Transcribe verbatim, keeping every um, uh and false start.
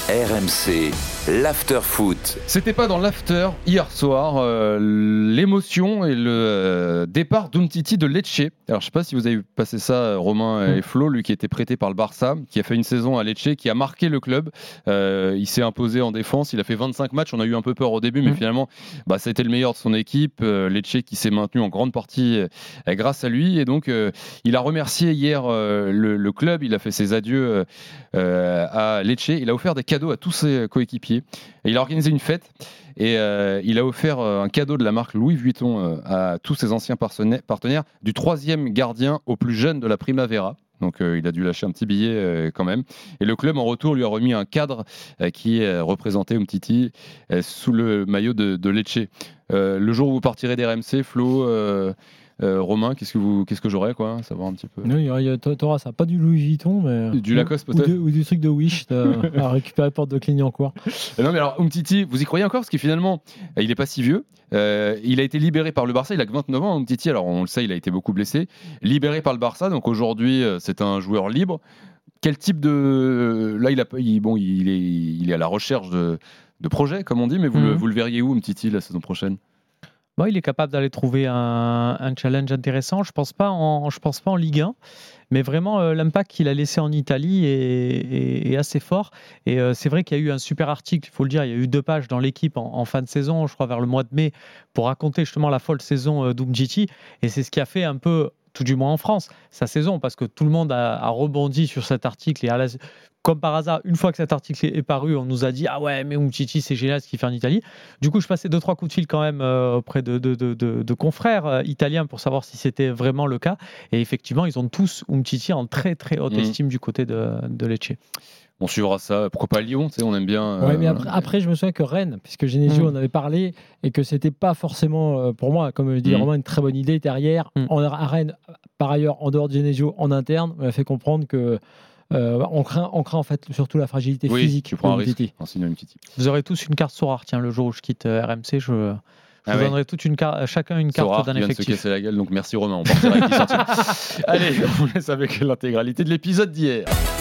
R M C, l'after foot. C'était pas dans l'after hier soir, euh, l'émotion et le euh, départ d'Umtiti de Lecce. Alors je sais pas si vous avez passé ça, Romain et Flo, lui qui était prêté par le Barça, qui a fait une saison à Lecce, qui a marqué le club. Euh, il s'est imposé en défense, il a fait vingt-cinq matchs, on a eu un peu peur au début, mais mmh. finalement bah, ça a été le meilleur de son équipe. Euh, Lecce qui s'est maintenu en grande partie euh, grâce à lui, et donc euh, il a remercié hier euh, le, le club, il a fait ses adieux euh, à Lecce, il a offert des cadeaux à tous ses coéquipiers. Et il a organisé une fête et euh, il a offert euh, un cadeau de la marque Louis Vuitton euh, à tous ses anciens partenaires, du troisième gardien au plus jeune de la Primavera. Donc euh, il a dû lâcher un petit billet euh, quand même. Et le club en retour lui a remis un cadre euh, qui euh, représentait Umtiti euh, sous le maillot de, de Lecce. Euh, le jour où vous partirez des R M C, Flo, euh, Euh, Romain, qu'est-ce que vous, qu'est-ce que j'aurais, quoi, savoir un petit peu. Non, t'auras ça, pas du Louis Vuitton, mais du Lacoste peut-être, ou, de, ou du truc de Wish à récupérer porte de Clignancourt. Non, mais alors Umtiti, vous y croyez encore, parce que finalement, il est pas si vieux. Euh, il a été libéré par le Barça. Il a que vingt-neuf ans, Umtiti. Alors on le sait, il a été beaucoup blessé. Libéré par le Barça, donc aujourd'hui, c'est un joueur libre. Quel type de là, il a, il, bon, il est, il est à la recherche de, de projets, comme on dit, mais vous, mmh. le, vous le verriez où, Umtiti, la saison prochaine? Bon, il est capable d'aller trouver un, un challenge intéressant. Je ne pense pas en, je pense pas en Ligue un, mais vraiment euh, l'impact qu'il a laissé en Italie est, est, est assez fort. Et euh, c'est vrai qu'il y a eu un super article, il faut le dire, il y a eu deux pages dans l'équipe en, en fin de saison, je crois vers le mois de mai, pour raconter justement la folle saison euh, d'Umtiti. Et c'est ce qui a fait un peu, tout du moins en France, sa saison, parce que tout le monde a, a rebondi sur cet article et à la... Comme par hasard, une fois que cet article est paru, on nous a dit « Ah ouais, mais Umtiti, c'est génial ce qu'il fait en Italie ». Du coup, je passais deux, trois coups de fil quand même euh, auprès de, de, de, de, de confrères euh, italiens pour savoir si c'était vraiment le cas. Et effectivement, ils ont tous Umtiti en très, très haute mmh. estime du côté de, de Lecce. On suivra ça. Pourquoi pas Lyon, tu sais, on aime bien. Euh, ouais, mais après, après, je me souviens que Rennes, puisque Genesio mmh. en avait parlé, et que c'était pas forcément, euh, pour moi, comme je dis, mmh. vraiment une très bonne idée derrière. Mmh. En, à Rennes, par ailleurs, en dehors de Genesio, en interne, on a fait comprendre que Euh, on, craint, on craint en fait surtout la fragilité oui, physique. Tu prends un risque en signant Umtiti. Vous aurez tous une carte Sorare. Tiens, le jour où je quitte R M C, je, je ah vous ouais. donnerai toute une carte, chacun une carte Sorare d'un qui vient effectif. De se casser la gueule, donc merci Romain. On partira avec dix centimes. Allez, on laisse avec l'intégralité de l'épisode d'hier.